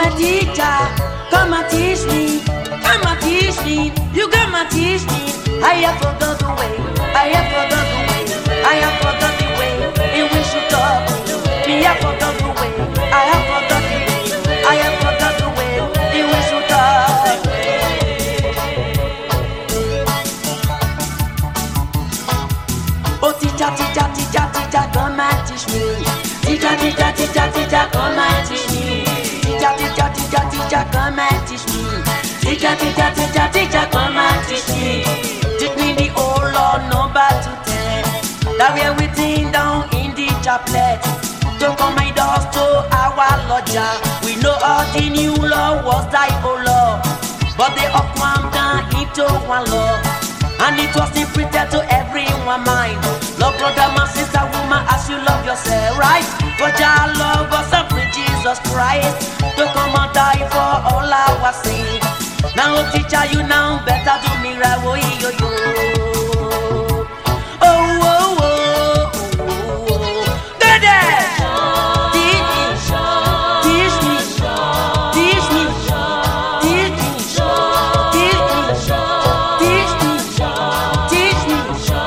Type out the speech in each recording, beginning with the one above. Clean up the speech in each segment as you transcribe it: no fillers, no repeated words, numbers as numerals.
and teacher, come and teach me. Come and teach me. You come and teach me. I have forgot the way. I have forgot the way. I have forgot the way in which you talk. Me, I forgot the way. I have forgot the way. I have forgot the way in which you talk. Oh, teacher, teacher, teacher, teacher, come and teach me. Teacher, teacher, teacher, teacher, come and teach me. Teacher, teacher, teacher, teacher, come and teach me. Teacher, teacher, teacher, teacher, come and teach me. Teach me the whole law, number to 10. That we are waiting down in the chaplet. To come my doors to our lodger. We know all the new law was thy old law, but they all crammed down into one law. And it was printed to everyone mind. Love brother, my sister, woman, as you love yourself, right? For your love us and free Jesus Christ to come and die for all our sins. Now teacher, you now better do me right, oh yo yo. Oh oh oh oh oh. Dede, teach me, teach me, teach me, teach me, teach me, teach me, teach me.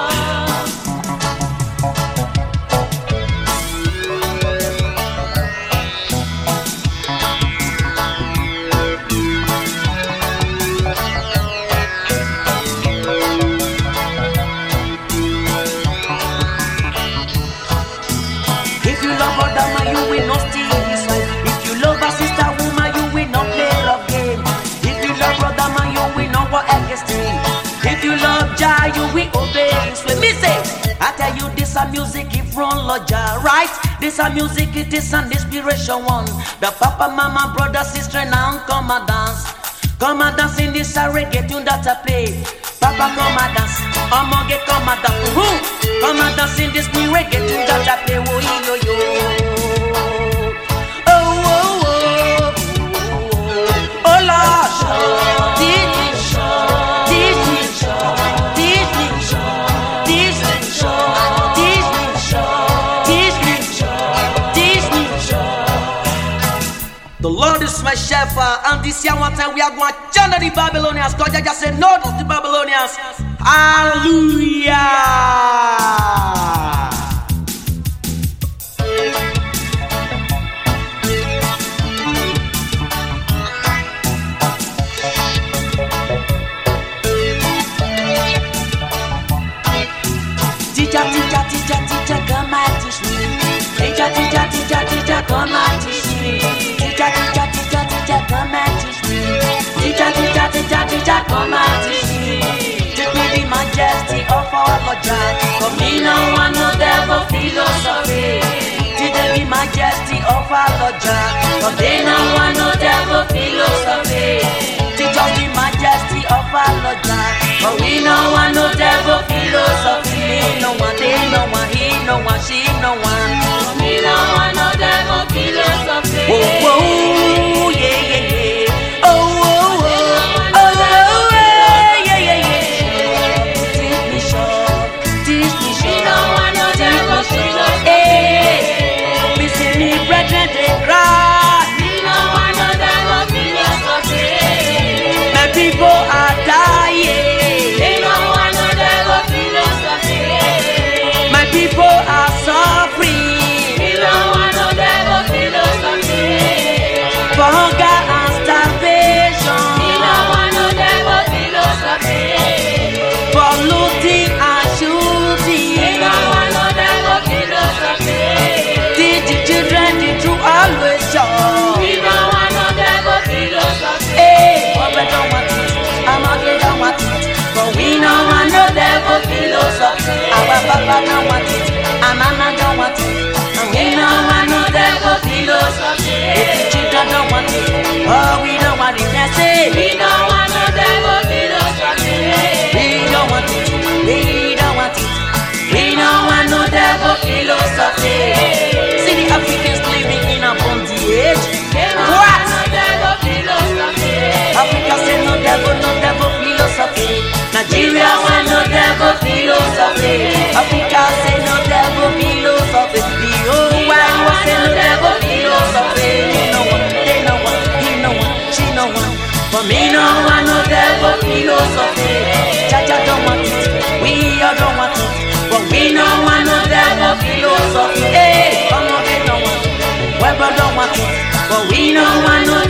If you love other man, you will not steal his wife. If you love a sister woman, you will not play love game. If you love brother man, you will not walk against him. If you love Jah, you will obey his way. Me say, I tell you this a music if from Lord Jah, right? This a music, it is an inspiration one. The papa, mama, brother, sister, now come and dance. Come and dance in this a reggae tune that I play. Papa, come and dance. Omoge, come and dance. Come and dance in this new reggae tune that I play. Oh, yo, yo. Oh, oh, oh. Oh, Lord. Teach me. Teach me. Teach me. Teach me. Teach me. Teach me. Teach me. The Lord is my shepherd, and this year one time we are going to channel the Babylonians. God just said no to the Babylonians. Hallelujah. Teacher, teacher, teacher, teacher, come and teach me. Teacher, teacher, teacher, teacher, come and teach me. Teacher, teacher, teacher, teacher, come and teach me. Teacher, teacher, teacher, teacher, come and teach me. Teach me the majesty of our Lord Jah. For me no one no devil philosophy. Teach me the majesty of our Lord Jah. For me no one no devil philosophy. Teach us the majesty of our Lord Jah. For we no one no devil philosophy. No one, they no one, he no one, she no one. For me no one no devil philosophy. Whoa, whoa, yeah, yeah, yeah. Oh, oh, oh, oh, oh, yeah, yeah, yeah. Teach me short, teach me short. Me no one no devil philosophy. Hey, me see me brethren they cry. Me no one no devil philosophy. My people are dying. People are suffering. We don't want no devil philosophy. For hunger and starvation. We don't want no devil philosophy. For looting and shooting. We don't want no devil philosophy. Teach the children the truth always sure. We don't want no devil philosophy. Hey, Papa don't want it. Amage don't want it. But we don't want no devil philosophy. Our Papa don't want it. Our Mama don't want it. And we don't want no devil philosophy. If the children don't want it, oh, we don't want it. Let's say we don't want no devil philosophy. We don't want it. We don't want it. We don't want no devil philosophy. See the Africans living in a bondage. What? Africa say no devil philosophy. Nigeria want no devil philosophy. Africa say no devil philosophy. philosophy. Jaja don't want it, we all don't want it, but we don't want no devil philosophy. Hey, come on, we don't want it, Weber don't want it, but we don't want no